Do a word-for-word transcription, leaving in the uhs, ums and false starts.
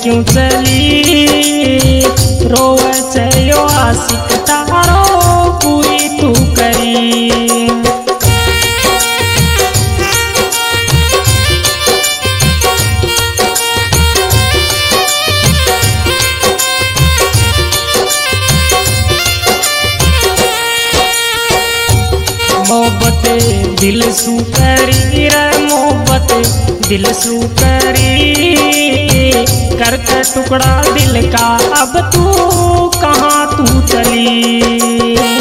क्यों चली, रोवे से यो आशिक तारो पूरी तू करी। मोहब्बत दिल सू करी रे, मोहब्बत दिल सू करी, करके टुकड़ा दिल का अब तू कहाँ तू चली।